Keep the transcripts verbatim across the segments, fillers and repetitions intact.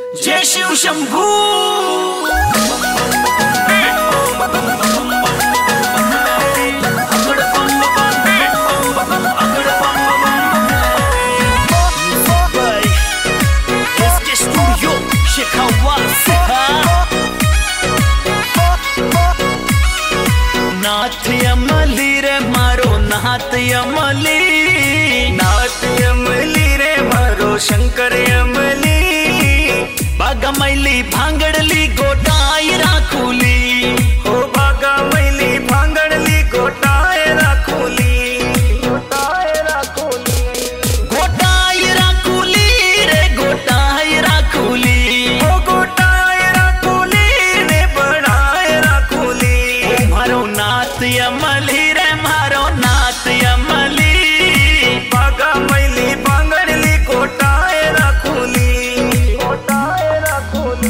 जय शिव शंभू। नाथ यमली रे मारो नाथ यमली, नाथ यमली रे मारो शंकर यमली। बागा मैली भांगड़ली गोटाई राखुली, हो बागा मैली भांगड़ली गोटाए राखुली, गोटाए राखुली, गोटाई राखुली रे गोटाई राखुली, हो गोटाए राखुली रे बढ़ाए राखुली। मारो नाथ यमली रे मारो नाथ यमली, बागा मैली भांगड़ली गोटाए राखुली, गोटाए राखुली।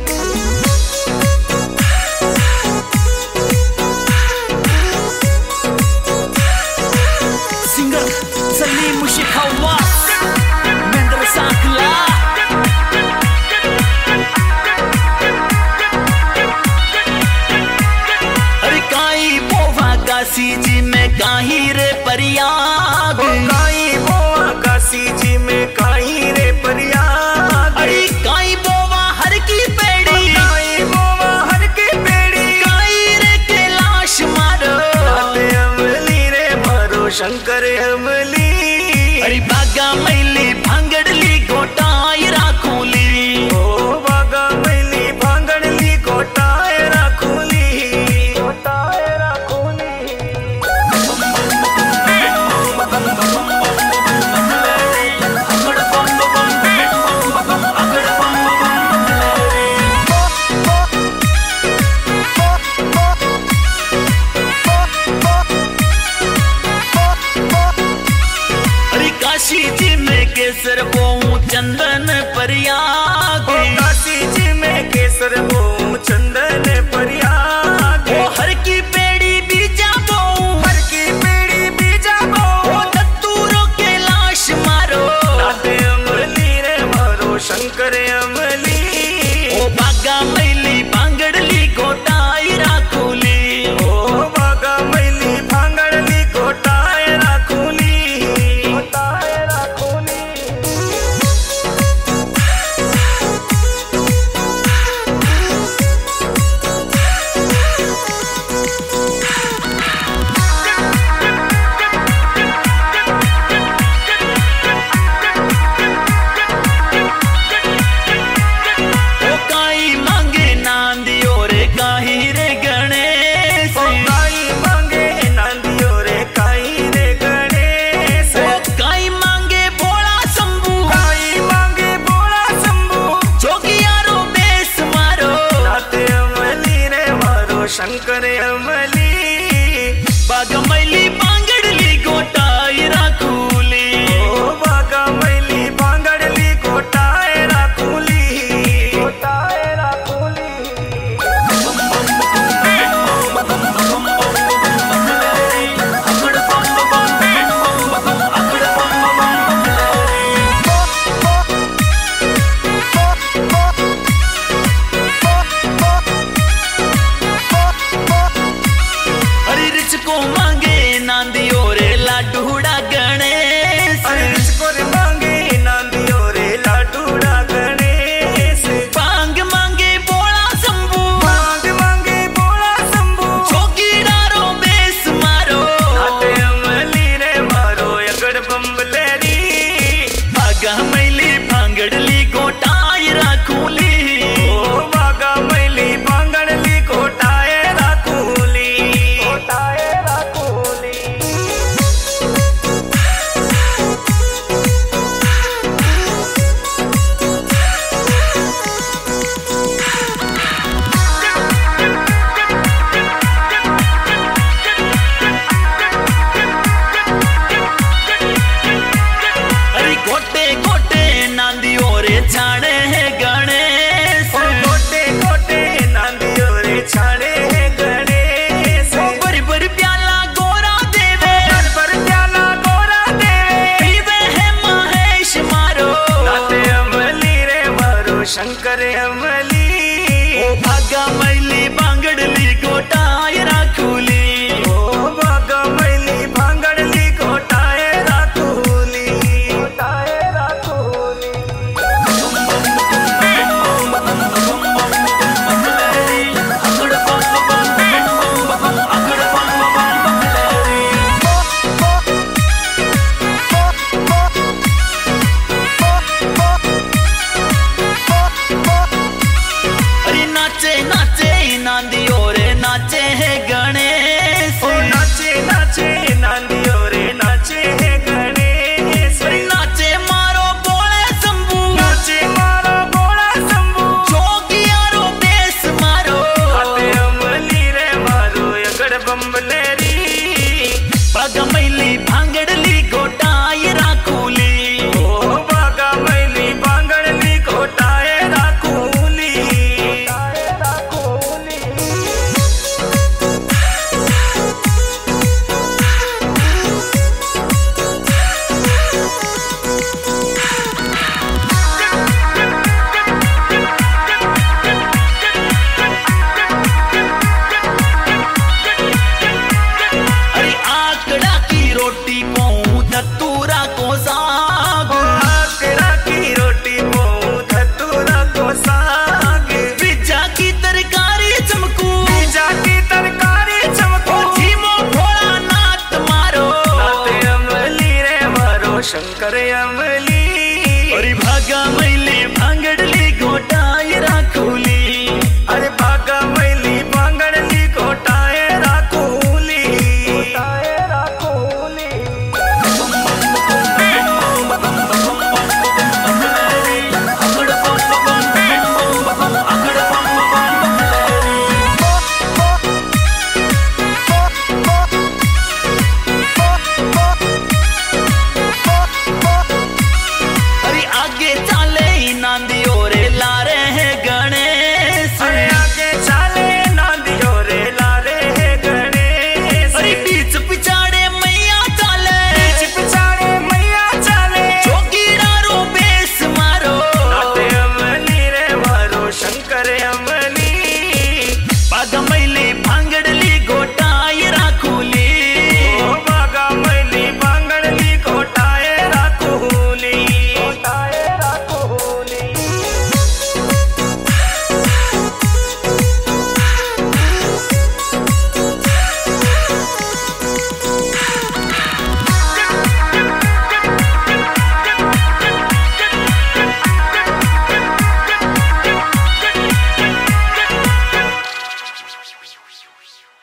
सिंगर सलीम शेखावत मेंद्र सांखला। अरे काई बोवा काशी जी में काही रे परियाग, काई बोवा काशी जी में काई रे परियाग। अरे काई बोवा हर की पेड़ी, काई बोवा हर की पेड़ी, काई रे कैलाश मारो नाथ यमली रे मारो शंकर यमली। अरे बागा मैली भांगड़ली गोटाई राखुली, ओ बागा मैली भांगड़ली गोटाए राखुली, गोटाए राखुली। अरे काशी जी में केसर बोऊं चंदन परियाग, काशी जी में केसर बोऊं चंदन परियाग। ओ हर की पेड़ी बीजा बोऊं, हर की पेड़ी बीजा बोऊं, ओ दत्तूरो कैलाश मारो नाथ यमली रे मारो शंकर यमली। ओ बागा मैली भांगड़ली गोटाई राखुली, ओ बागा मैली भांगड़ली गोटाए राखुली, गोटाए राखुली। ओ काई मांगे नांदियो रे काही रे गणेश, ओ काई मांगे नांदियो रे काई रे गणेश। ओ काई मांगे भोला शंभू, काई मांगे भोला शंभू, जोगियारो बेस मारो नाथ यमली रे मारो शंकर यमली। बागा मैली भांगड़ली गोटाई राखुली, ओ बागा मैली भांगड़ली गोटाए राखुली, गोटाए राखुली। अरे रिच को मांगे नांदियो रे लाडूड़ा गणेश, अरे इसको रे मांगे नांदियो रे लाडूड़ा गणेश। भांग मांगे भोला शंभू, भांग मांगे भोला शंभू, जोगीदारो बेस मारो नाथ यमली रे मारो अगड़ बम्बलेरी। बागा मैली भांगड़ली गोटाई राखुली, ओ बागा मैली भांगड़ली गोटाए राखुली, गोटाए राखुली। अरे गोटे गोटे नांदियो रे छाड़े है गणेश, आयो शंकर अमली ओ भागा मैली बांगड़ली गोटाय राखुली